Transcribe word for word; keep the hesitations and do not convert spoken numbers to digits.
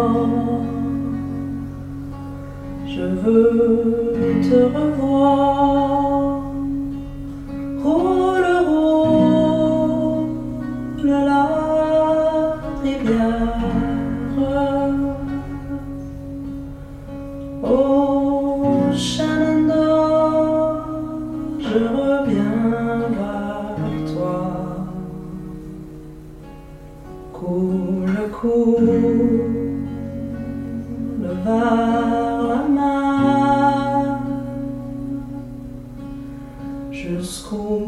je veux te revoir. Roule, roule la rivière. Oh Shenandoah, je reviens vers toi. Coule, coule vers la mer jusqu'au